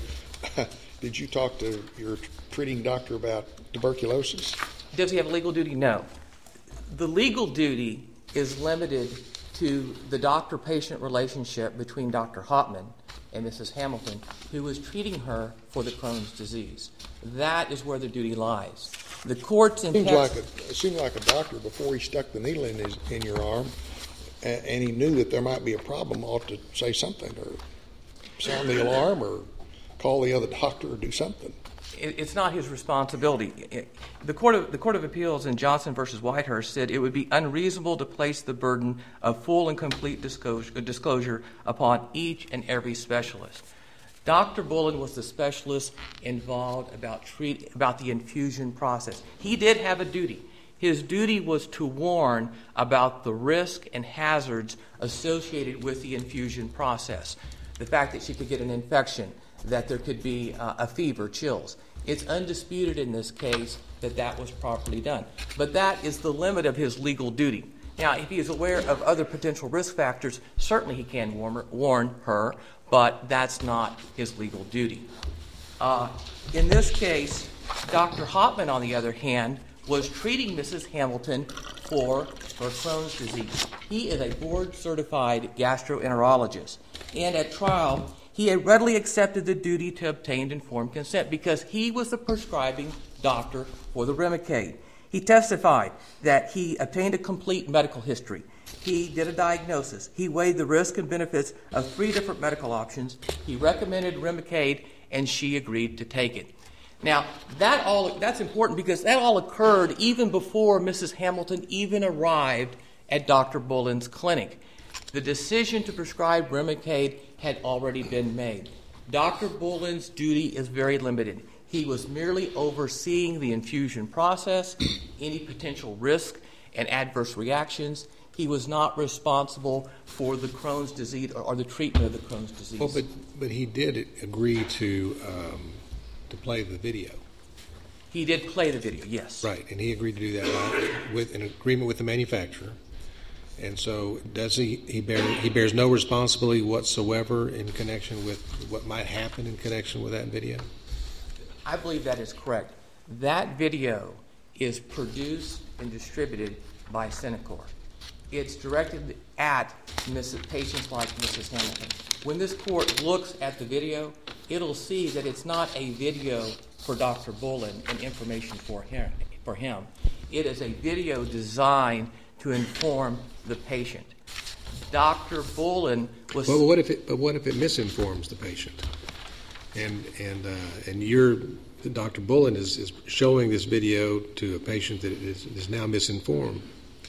"Did you talk to your treating doctor about tuberculosis?" Does he have a legal duty? No. The legal duty is limited to the doctor-patient relationship between Doctor Hopman and Missus Hamilton, who was treating her for the Crohn's disease. That is where the duty lies. The courts in seems Texas, like a, it seemed like a doctor, before he stuck the needle in his in your arm, and, and he knew that there might be a problem, ought to say something or sound the alarm or call the other doctor or do something. It's not his responsibility. It, the, Court of, the Court of Appeals in Johnson versus Whitehurst said it would be unreasonable to place the burden of full and complete disclosure, disclosure upon each and every specialist. Doctor Bullen was the specialist involved about, treat, about the infusion process. He did have a duty. His duty was to warn about the risk and hazards associated with the infusion process. The fact that she could get an infection, that there could be uh, a fever, chills. It's undisputed in this case that that was properly done. But that is the limit of his legal duty. Now, if he is aware of other potential risk factors, certainly he can warn her, warn her but that's not his legal duty. Uh, in this case, Doctor Hopman, on the other hand, was treating Missus Hamilton for her Crohn's disease. He is a board-certified gastroenterologist. And at trial, he had readily accepted the duty to obtain informed consent because he was the prescribing doctor for the Remicade. He testified that he obtained a complete medical history. He did a diagnosis. He weighed the risks and benefits of three different medical options. He recommended Remicade, and she agreed to take it. Now, that all that's important because that all occurred even before Missus Hamilton even arrived at Doctor Bullen's clinic. The decision to prescribe Remicade had already been made. Doctor Bullen's duty is very limited. He was merely overseeing the infusion process, any potential risk and adverse reactions. He was not responsible for the Crohn's disease or, or the treatment of the Crohn's disease. Well, but but he did agree to um, to play the video. He did play the video, yes. Right, and he agreed to do that with an agreement with the manufacturer. And so, does he? He bear he bears no responsibility whatsoever in connection with what might happen in connection with that video. I believe that is correct. That video is produced and distributed by Centocor. It's directed at Missus patients like Missus Hamilton. When this court looks at the video, it'll see that it's not a video for Doctor Bullen and information for him. For him, it is a video designed to inform the patient. Doctor Bullen was. But what if it? But what if it misinforms the patient? And and uh, and you're Doctor Bullen is, is showing this video to a patient that is, is now misinformed.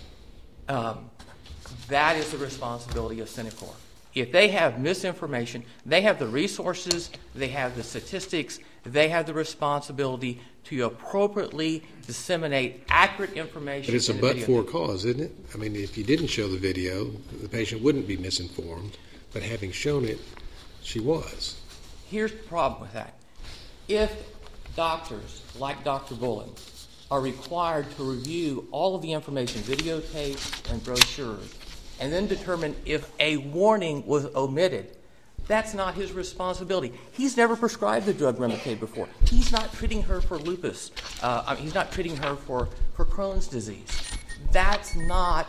Um, that is the responsibility of Centocor. If they have misinformation, they have the resources, they have the statistics, they have the responsibility to appropriately disseminate accurate information. But it's a in the but-for video. cause, isn't it? I mean, if you didn't show the video, the patient wouldn't be misinformed. But having shown it, she was. Here's the problem with that. If doctors, like Doctor Bullen, are required to review all of the information, videotapes and brochures, and then determine if a warning was omitted, that's not his responsibility. He's never prescribed the drug Remicade before. He's not treating her for lupus. Uh, I mean, he's not treating her for, for Crohn's disease. That's not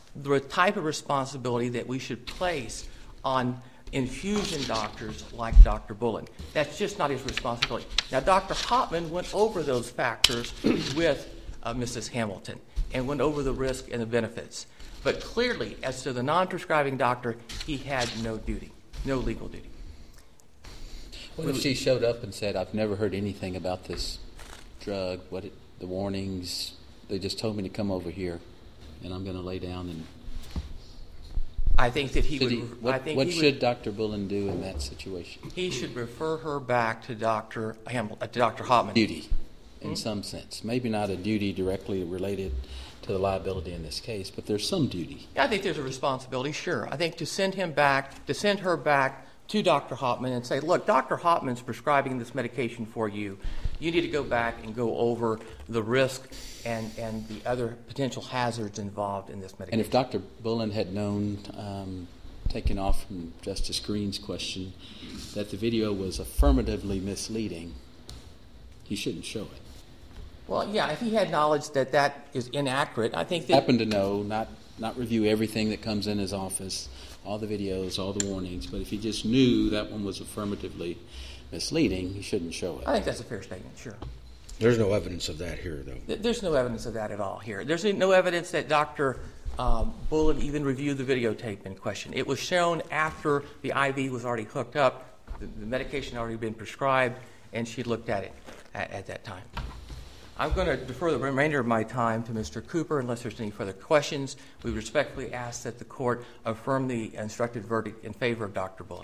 the type of responsibility that we should place on infusion doctors like Doctor Bullen. That's just not his responsibility. Now, Doctor Hopman went over those factors with uh, Missus Hamilton and went over the risk and the benefits. But clearly, as to the non-prescribing doctor, he had no duty, no legal duty. What if she showed up and said, I've never heard anything about this drug, what it, the warnings, they just told me to come over here, and I'm going to lay down and... I think that he would... He, what I think what he should would, Doctor Bullen do in that situation? He should refer her back to Doctor Hamil, uh, to Doctor Hopman. Duty, in hmm? some sense. Maybe not a duty directly related to the liability in this case, but there's some duty. I think there's a responsibility, sure. I think to send him back, to send her back to Doctor Hopman and say, look, Doctor Hopman's prescribing this medication for you. You need to go back and go over the risk and, and the other potential hazards involved in this medication. And if Doctor Bullen had known, um, taking off from Justice Green's question, that the video was affirmatively misleading, he shouldn't show it. Well, yeah, if he had knowledge that that is inaccurate, I think that... Happen to know, not, not review everything that comes in his office, all the videos, all the warnings, but if he just knew that one was affirmatively misleading, he shouldn't show it. I think that's a fair statement, sure. There's no evidence of that here, though. There's no evidence of that at all here. There's no evidence that Doctor Um, Bullen even reviewed the videotape in question. It was shown after the I V was already hooked up, the, the medication had already been prescribed, and she looked at it at, at that time. I'm going to defer the remainder of my time to Mister Cooper unless there's any further questions. We respectfully ask that the court affirm the instructed verdict in favor of Doctor Bullen.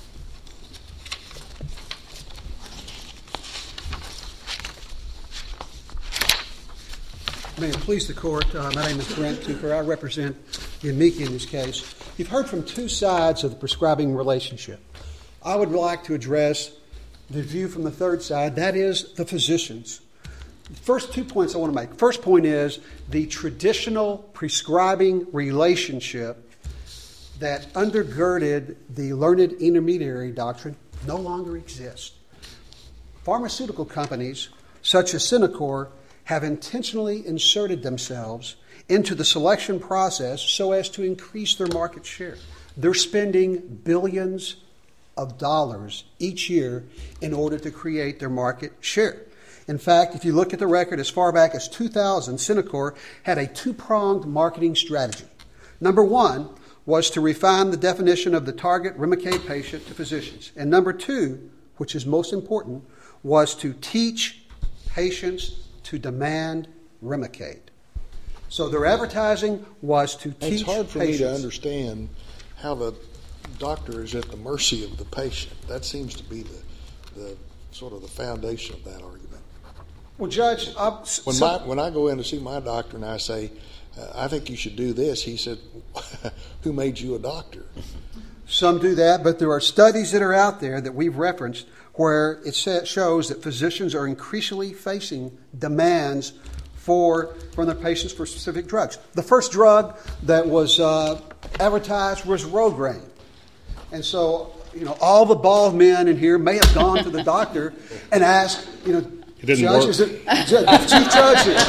May it please the court, uh, my name is Brent Cooper. I represent the amici in this case. You've heard from two sides of the prescribing relationship. I would like to address the view from the third side, that is the physicians. First two points I want to make. First point is the traditional prescribing relationship that undergirded the learned intermediary doctrine no longer exists. Pharmaceutical companies such as Synacor have intentionally inserted themselves into the selection process so as to increase their market share. They're spending billions of dollars each year in order to create their market share. In fact, if you look at the record as far back as two thousand, Synacor had a two-pronged marketing strategy. Number one was to refine the definition of the target Remicade patient to physicians. And number two, which is most important, was to teach patients to demand Remicade. So their advertising was to teach It's hard for patients. me to understand how the doctor is at the mercy of the patient. That seems to be the, the sort of the foundation of that argument. Well, Judge, uh, when, so, my, when I go in to see my doctor and I say, uh, I think you should do this, he said, who made you a doctor? some do that, but there are studies that are out there that we've referenced where it shows that physicians are increasingly facing demands for from their patients for specific drugs. The first drug that was uh, advertised was Rogaine. And so, you know, all the bald men in here may have gone to the doctor and asked, you know, It didn't Judge, work. is it, Judge, Chief Judge,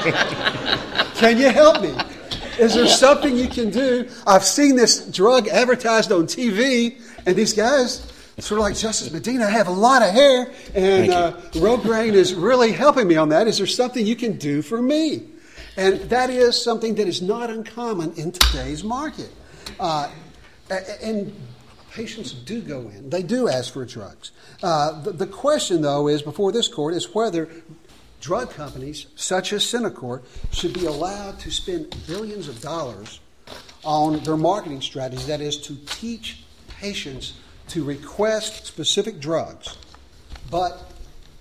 can you help me? Is there something you can do? I've seen this drug advertised on T V, and these guys, sort of like Justice Medina, have a lot of hair, and uh, Rogaine is really helping me on that. Is there something you can do for me? And that is something that is not uncommon in today's market. Uh, and patients do go in. They do ask for drugs. Uh, the, the question, though, is before this court is whether drug companies such as Synacor should be allowed to spend billions of dollars on their marketing strategy, that is, to teach patients to request specific drugs, but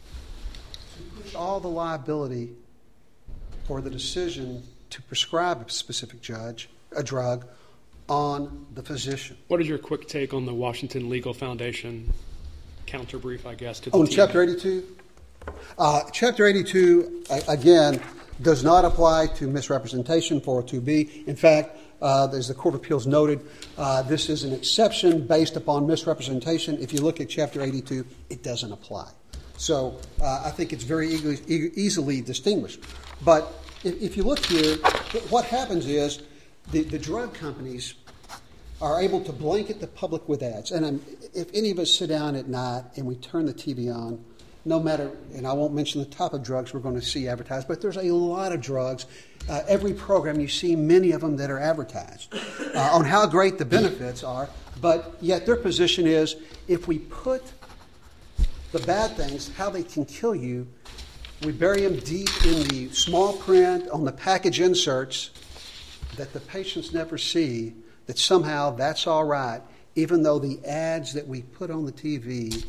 to push all the liability for the decision to prescribe a specific judge, a drug on the physician. What is your quick take on the Washington Legal Foundation counter brief, I guess, to the On T V? Chapter eighty-two? Uh, Chapter eighty-two, again, does not apply to misrepresentation, four oh two B. In fact, uh, as the Court of Appeals noted, uh, this is an exception based upon misrepresentation. If you look at Chapter eighty-two, it doesn't apply. So uh, I think it's very easily, easily distinguished. But if, if you look here, what happens is the, the drug companies are able to blanket the public with ads. And I'm, if any of us sit down at night and we turn the T V on, no matter, and I won't mention the type of drugs we're going to see advertised, but there's a lot of drugs. Uh, every program, you see many of them that are advertised uh, on how great the benefits are, but yet their position is if we put the bad things, how they can kill you, we bury them deep in the small print on the package inserts that the patients never see, that somehow that's all right, even though the ads that we put on the T V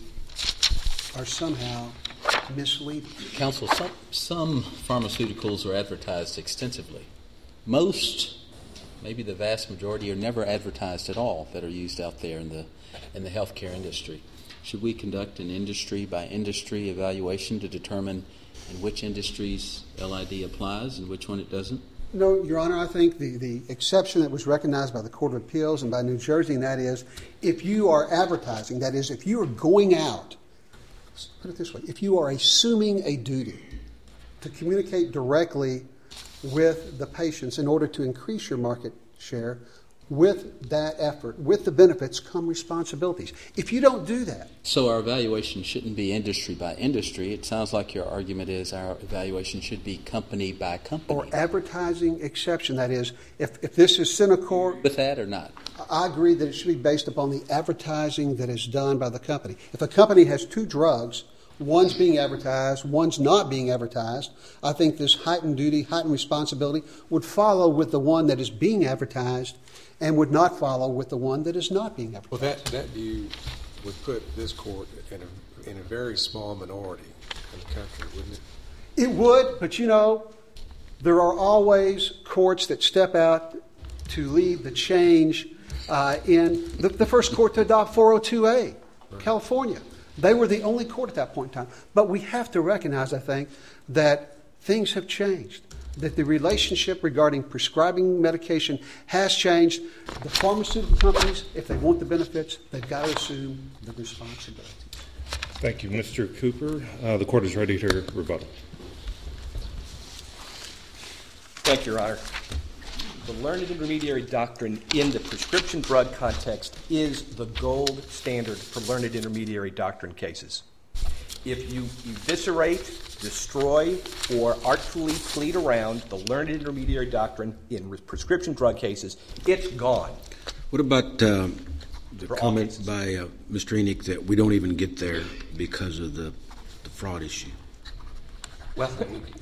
are somehow misleading. Counsel, some, some pharmaceuticals are advertised extensively. Most, maybe the vast majority, are never advertised at all that are used out there in the in the healthcare industry. Should we conduct an industry-by-industry evaluation to determine in which industries L I D applies and which one it doesn't? No, Your Honor, I think the, the exception that was recognized by the Court of Appeals and by New Jersey, and that is if you are advertising, that is, if you are going out, put it this way, if you are assuming a duty to communicate directly with the patients in order to increase your market share, with that effort, with the benefits, come responsibilities. If you don't do that... So our evaluation shouldn't be industry by industry. It sounds like your argument is our evaluation should be company by company. Or advertising exception. That is, if, if this is Synacor... With that or not? I agree that it should be based upon the advertising that is done by the company. If a company has two drugs, one's being advertised, one's not being advertised, I think this heightened duty, heightened responsibility would follow with the one that is being advertised and would not follow with the one that is not being advertised. Well, that, that view would put this court in a, in a very small minority in the country, wouldn't it? It would, but you know, there are always courts that step out to lead the change uh, in the, the first court to adopt four oh two A, right. California. They were the only court at that point in time. But we have to recognize, I think, that things have changed, that the relationship regarding prescribing medication has changed. The pharmaceutical companies, if they want the benefits, they've got to assume the responsibility. Thank you, Mister Cooper. Uh, the court is ready to rebuttal. Thank you, Your Honor. The learned intermediary doctrine in the prescription drug context is the gold standard for learned intermediary doctrine cases. If you eviscerate, destroy, or artfully plead around the learned intermediary doctrine in prescription drug cases, it's gone. What about uh, the For comment by uh, Mister Enoch that we don't even get there because of the, the fraud issue? Well,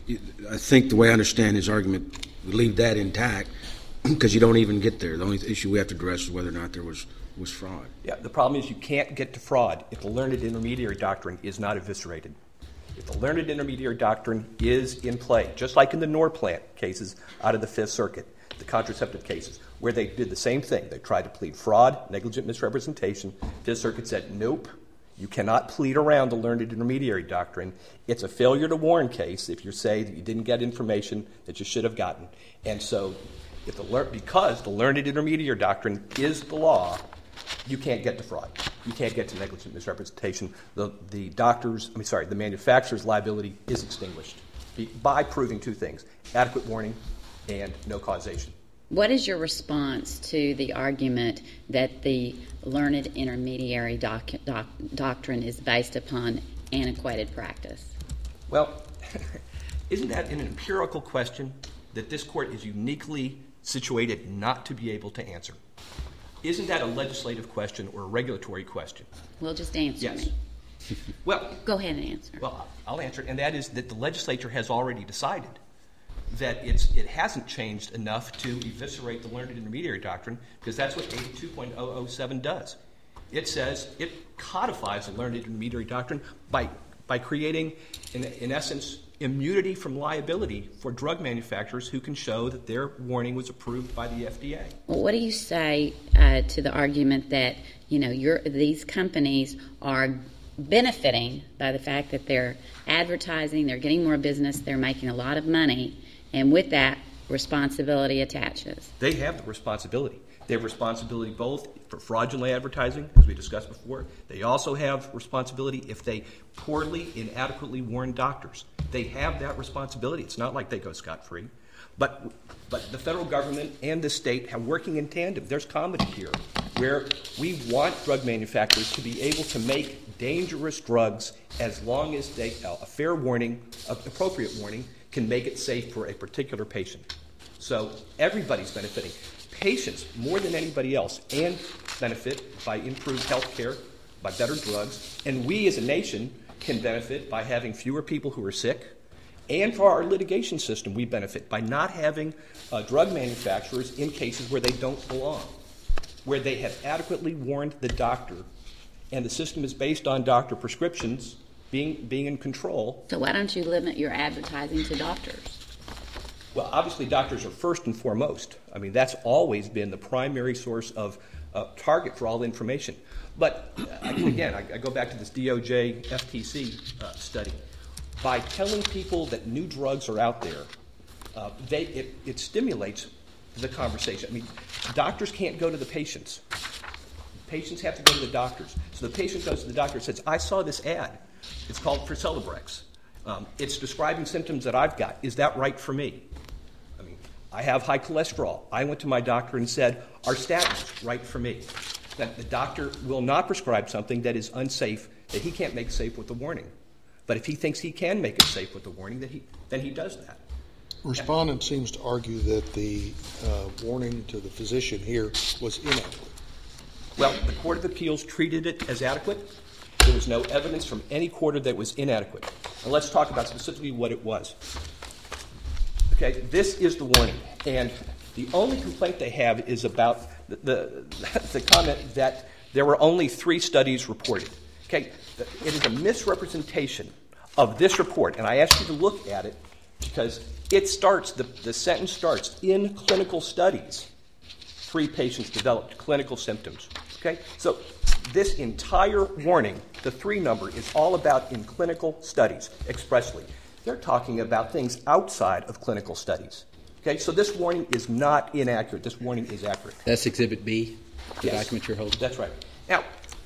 I think the way I understand his argument, we leave that intact because you don't even get there. The only issue we have to address is whether or not there was, was fraud. Yeah, the problem is you can't get to fraud if the learned intermediary doctrine is not eviscerated. If the learned intermediary doctrine is in play, just like in the Norplant cases out of the Fifth Circuit, the contraceptive cases, where they did the same thing. They tried to plead fraud, negligent misrepresentation. Fifth Circuit said, nope, you cannot plead around the learned intermediary doctrine. It's a failure to warn case if you say that you didn't get information that you should have gotten. And so if the lear- because the learned intermediary doctrine is the law, you can't get to fraud. You can't get to negligent misrepresentation. The, the doctor's, I mean, sorry, the manufacturer's liability is extinguished by proving two things: adequate warning and no causation. What is your response to the argument that the learned intermediary doc, doc, doctrine is based upon antiquated practice? Well, isn't that an empirical question that this court is uniquely situated not to be able to answer? Isn't that a legislative question or a regulatory question? Well, just answer yes. me. Well, go ahead and answer. Well, I'll answer it, and that is that the legislature has already decided that it's it hasn't changed enough to eviscerate the learned intermediary doctrine, because that's what eighty-two point oh oh seven does. It says it codifies the learned intermediary doctrine by by creating, in, in essence, immunity from liability for drug manufacturers who can show that their warning was approved by the F D A. Well, what do you say uh, to the argument that, you know, you're, these companies are benefiting by the fact that they're advertising, they're getting more business, they're making a lot of money, and with that, responsibility attaches? They have the responsibility. They have responsibility both for fraudulent advertising, as we discussed before. They also have responsibility if they poorly, inadequately warn doctors. They have that responsibility. It's not like they go scot-free. But, but the federal government and the state are working in tandem. There's comedy here, where we want drug manufacturers to be able to make dangerous drugs as long as they, a fair warning, an appropriate warning, can make it safe for a particular patient. So everybody's benefiting. Patients, more than anybody else, and benefit by improved health care, by better drugs, and we as a nation can benefit by having fewer people who are sick, and for our litigation system, we benefit by not having uh, drug manufacturers in cases where they don't belong, where they have adequately warned the doctor, and the system is based on doctor prescriptions being, being in control. So why don't you limit your advertising to doctors? Well, obviously, doctors are first and foremost. I mean, that's always been the primary source of uh, target for all information. But uh, again, I, I go back to this D O J F T C uh, study. By telling people that new drugs are out there, uh, they, it, it stimulates the conversation. I mean, doctors can't go to the patients. Patients have to go to the doctors. So the patient goes to the doctor and says, I saw this ad. It's called for Celebrex. Um, it's describing symptoms that I've got. Is that right for me? I mean, I have high cholesterol. I went to my doctor and said, are statins right for me? That the doctor will not prescribe something that is unsafe, that he can't make safe with a warning. But if he thinks he can make it safe with the warning, then he, then he does that. Respondent yeah. seems to argue that the uh, warning to the physician here was inadequate. Well, the Court of Appeals treated it as adequate. There was no evidence from any quarter that it was inadequate. And let's talk about specifically what it was. Okay, this is the warning. And the only complaint they have is about the, the, the comment that there were only three studies reported. Okay, it is a misrepresentation of this report, and I ask you to look at it because it starts, the, the sentence starts, in clinical studies, three patients developed clinical symptoms. Okay, so this entire warning, the three number, is all about in clinical studies expressly. They're talking about things outside of clinical studies. Okay, so this warning is not inaccurate. This warning is accurate. That's Exhibit B, the yes, document you're holding? That's right. Now,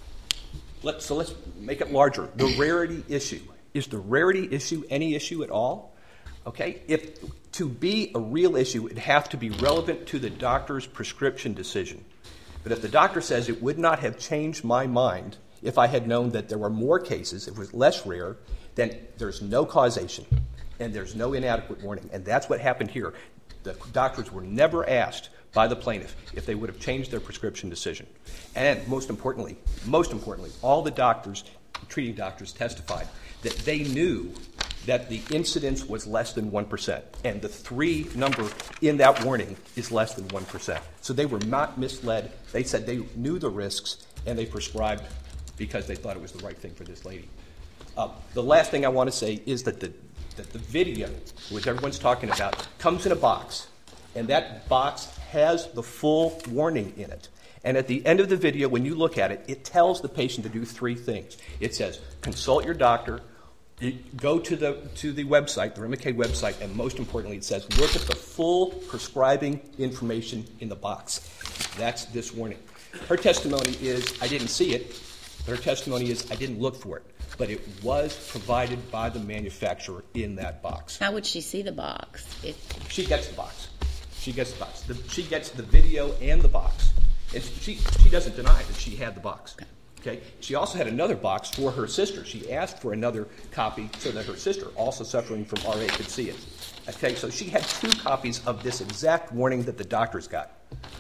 Let's, so let's make it larger. The rarity issue. Is the rarity issue any issue at all? Okay? If to be a real issue, it'd have to be relevant to the doctor's prescription decision. But if the doctor says it would not have changed my mind if I had known that there were more cases, if it was less rare, then there's no causation and there's no inadequate warning. And that's what happened here. The doctors were never asked by the plaintiff if they would have changed their prescription decision. And most importantly, most importantly, all the doctors, treating doctors, testified that they knew that the incidence was less than one percent. And the three number in that warning is less than one percent. So they were not misled. They said they knew the risks, and they prescribed because they thought it was the right thing for this lady. Uh, the last thing I want to say is that the, that the video, which everyone's talking about, comes in a box. And that box has the full warning in it. And at the end of the video, when you look at it, it tells the patient to do three things. It says, consult your doctor, go to the to the website, the Remicade website, and most importantly, it says, look at the full prescribing information in the box. That's this warning. Her testimony is, I didn't see it. Her testimony is, I didn't look for it. But it was provided by the manufacturer in that box. How would she see the box? If... She gets the box. She gets the box. The, she gets the video and the box. And she, she doesn't deny that she had the box. Okay. Okay. She also had another box for her sister. She asked for another copy so that her sister, also suffering from R A, could see it. Okay, so she had two copies of this exact warning that the doctors got.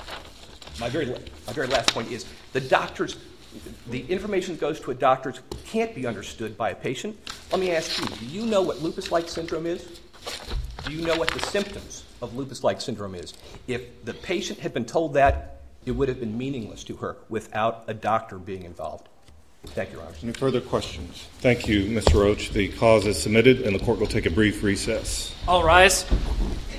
My very, my very last point is the doctors, the information that goes to a doctor can't be understood by a patient. Let me ask you, do you know what lupus-like syndrome is? Do you know what the symptoms of lupus-like syndrome is? If the patient had been told that, it would have been meaningless to her without a doctor being involved. Thank you, Your Honor. Any further questions? Thank you, Mister Roach. The cause is submitted, and the court will take a brief recess. All rise.